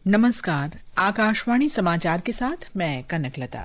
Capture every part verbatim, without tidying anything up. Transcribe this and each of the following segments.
नमस्कार, आकाशवाणी समाचार के साथ मैं कनकलता।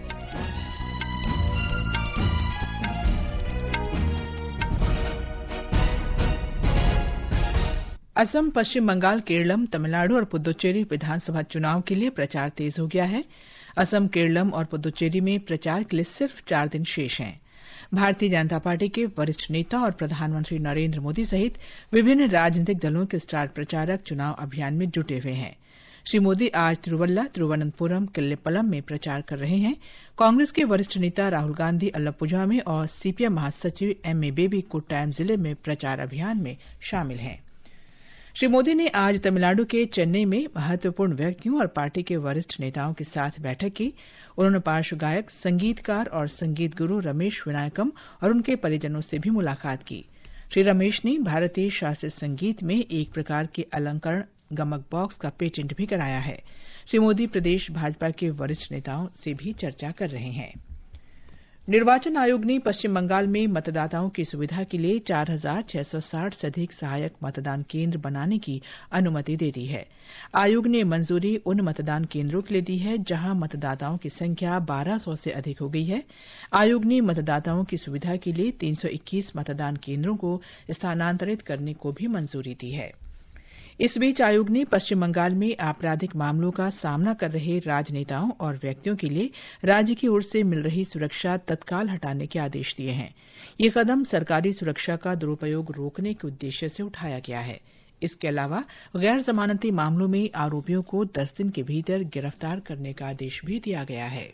असम, पश्चिम बंगाल, केरलम, तमिलनाडु और पुदुचेरी विधानसभा चुनाव के लिए प्रचार तेज हो गया है। असम, केरलम और पुदुचेरी में प्रचार के लिए सिर्फ चार दिन शेष हैं। भारतीय जनता पार्टी के वरिष्ठ नेता और प्रधानमंत्री नरेंद्र मोदी सहित विभिन्न राजनीतिक दलों के स्टार प्रचारक चुनाव अभियान में जुटे हुए हैं। श्री मोदी आज तिरुवल्ला, तिरुवनंतपुरम, किल्लेपल्लम में प्रचार कर रहे हैं। कांग्रेस के वरिष्ठ नेता राहुल गांधी अल्लपुझा में और सीपीएम महासचिव एम ए बेबी कोट्टायम जिले में प्रचार अभियान में शामिल हैं। श्री मोदी ने आज तमिलनाडु के चेन्नई में महत्वपूर्ण व्यक्तियों और पार्टी के वरिष्ठ नेताओं के साथ बैठक की। उन्होंने पार्श्व गायक, संगीतकार और संगीत गुरु रमेश विनायकम और उनके परिजनों से भी मुलाकात की। श्री रमेश ने भारतीय शास्त्रीय संगीत में एक प्रकार के अलंकरण गमक बॉक्स का पेटेंट भी कराया है। श्री मोदी प्रदेश भाजपा के वरिष्ठ नेताओं से भी चर्चा कर रहे हैं। निर्वाचन आयोग ने पश्चिम बंगाल में मतदाताओं की सुविधा के लिए चार हजार छह सौ साठ से अधिक सहायक मतदान केंद्र बनाने की अनुमति दे दी है। आयोग ने मंजूरी उन मतदान केंद्रों के लिए दी है जहां मतदाताओं की संख्या बारह सौ से अधिक हो गई है। आयोग ने मतदाताओं की सुविधा के लिए तीन सौ इक्कीस मतदान केंद्रों को स्थानांतरित करने को भी मंजूरी दी है। इस बीच आयोग ने पश्चिम बंगाल में आपराधिक मामलों का सामना कर रहे राजनेताओं और व्यक्तियों के लिए राज्य की ओर से मिल रही सुरक्षा तत्काल हटाने के आदेश दिए हैं। ये कदम सरकारी सुरक्षा का दुरुपयोग रोकने के उद्देश्य से उठाया गया है। इसके अलावा गैर जमानती मामलों में आरोपियों को दस दिन के भीतर गिरफ्तार करने का आदेश भी दिया गया है।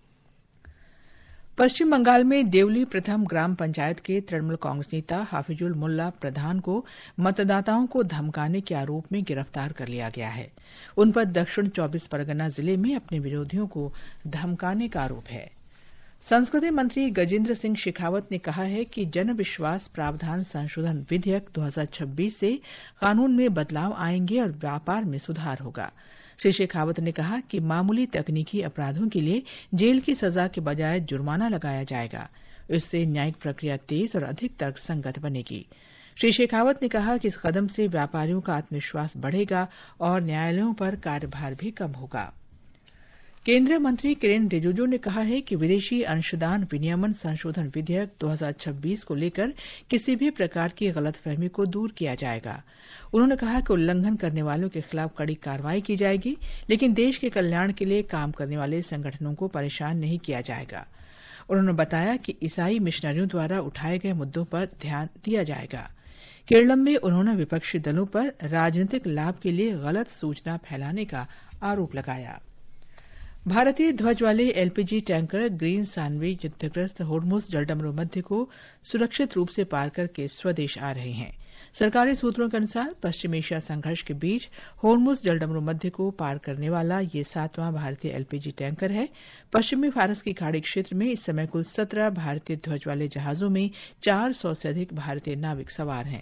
पश्चिम बंगाल में देवली प्रथम ग्राम पंचायत के तृणमूल कांग्रेस नेता हाफिजुल मुल्ला प्रधान को मतदाताओं को धमकाने के आरोप में गिरफ्तार कर लिया गया है। उन पर दक्षिण चौबीस परगना जिले में अपने विरोधियों को धमकाने का आरोप है। संस्कृति मंत्री गजेंद्र सिंह शेखावत ने कहा है कि जन विश्वास प्रावधान संशोधन विधेयक दो हजार छब्बीस से कानून में बदलाव आएंगे और व्यापार में सुधार होगा। श्री शेखावत ने कहा कि मामूली तकनीकी अपराधों के लिए जेल की सजा के बजाय जुर्माना लगाया जाएगा। इससे न्यायिक प्रक्रिया तेज और अधिक तर्कसंगत बनेगी। श्री शेखावत ने कहा कि इस कदम से व्यापारियों का आत्मविश्वास बढ़ेगा और न्यायालयों पर कार्यभार भी कम होगा। केंद्रीय मंत्री किरेन रिजिजू ने कहा है कि विदेशी अंशदान विनियमन संशोधन विधेयक दो हजार छब्बीस को लेकर किसी भी प्रकार की गलतफहमी को दूर किया जाएगा। उन्होंने कहा कि उल्लंघन करने वालों के खिलाफ कड़ी कार्रवाई की जाएगी, लेकिन देश के कल्याण के लिए काम करने वाले संगठनों को परेशान नहीं किया जाएगा। उन्होंने बताया कि ईसाई मिशनरियों द्वारा उठाए गए मुद्दों पर ध्यान दिया जाएगा। केरलम में उन्होंने विपक्षी दलों पर राजनीतिक लाभ के लिए गलत सूचना फैलाने का आरोप लगाया। भारतीय ध्वज वाले LPG tanker green Saanvi युद्धग्रस्त Hormuz जलडमरू मध्य को सुरक्षित रूप से पार करके स्वदेश आ रहे हैं। सरकारी सूत्रों के अनुसार पश्चिम एशिया संघर्ष के बीच होर्मुज जलडमरू मध्य को पार करने वाला ये सातवां भारतीय एलपीजी टैंकर है। पश्चिमी फारस की खाड़ी क्षेत्र में इस समय कुल सत्रह भारतीय ध्वज वाले जहाजों में चार सौ से अधिक भारतीय नाविक सवार हैं।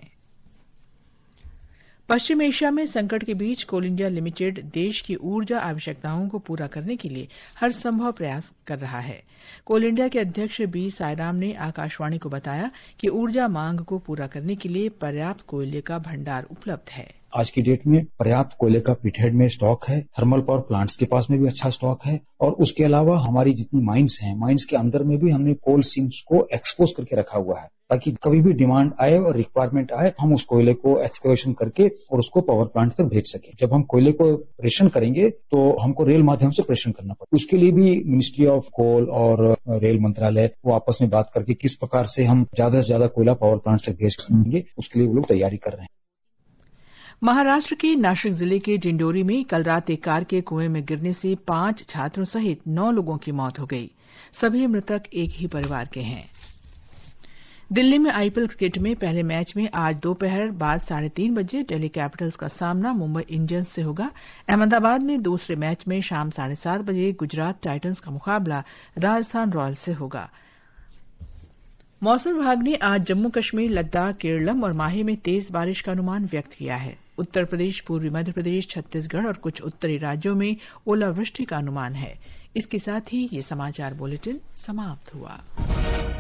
पश्चिम एशिया में संकट के बीच कोल इंडिया लिमिटेड देश की ऊर्जा आवश्यकताओं को पूरा करने के लिए हर संभव प्रयास कर रहा है। कोल इंडिया के अध्यक्ष बी सायराम ने आकाशवाणी को बताया कि ऊर्जा मांग को पूरा करने के लिए पर्याप्त कोयले का भंडार उपलब्ध है। आज की डेट में पर्याप्त कोयले का पिटहेड में स्टॉक है। थर्मल पावर प्लांट्स के पास में भी अच्छा स्टॉक है और उसके अलावा हमारी जितनी माइंस हैं, माइंस के अंदर में भी हमने कोल सीम्स को एक्सपोज करके रखा हुआ है ताकि कभी भी डिमांड आए और रिक्वायरमेंट आए हम उस कोयले को एक्सकवेशन करके और उसको पावर प्लांट तक भेज सके। जब हम कोयले को प्रेषण करेंगे तो हमको रेल माध्यम से प्रेषण करना पड़ेगा। उसके लिए भी मिनिस्ट्री ऑफ कोल और रेल मंत्रालय वो आपस में बात करके किस प्रकार से हम ज्यादा से ज्यादा कोयला पावर प्लांट तक भेज सकेंगे, उसके लिए वो लोग तैयारी कर रहे हैं। महाराष्ट्र के नाशिक जिले के डिंडोरी में कल रात एक कार के कुएं में गिरने से पांच छात्रों सहित नौ लोगों की मौत हो गई। सभी मृतक एक ही परिवार के हैं। दिल्ली में आईपीएल क्रिकेट में पहले मैच में आज दोपहर बाद साढ़े तीन बजे दिल्ली कैपिटल्स का सामना मुंबई इंडियंस से होगा। अहमदाबाद में दूसरे मैच में शाम साढ़े सात बजे गुजरात टाइटंस का मुकाबला राजस्थान रॉयल्स से होगा। मौसम विभाग ने आज जम्मू कश्मीर, लद्दाख, केरलम और माहे में तेज बारिश का अनुमान व्यक्त किया है। उत्तर प्रदेश, पूर्वी मध्य प्रदेश, छत्तीसगढ़ और कुछ उत्तरी राज्यों में ओलावृष्टि का अनुमान है। इसके साथ ही ये समाचार बुलेटिन समाप्त हुआ।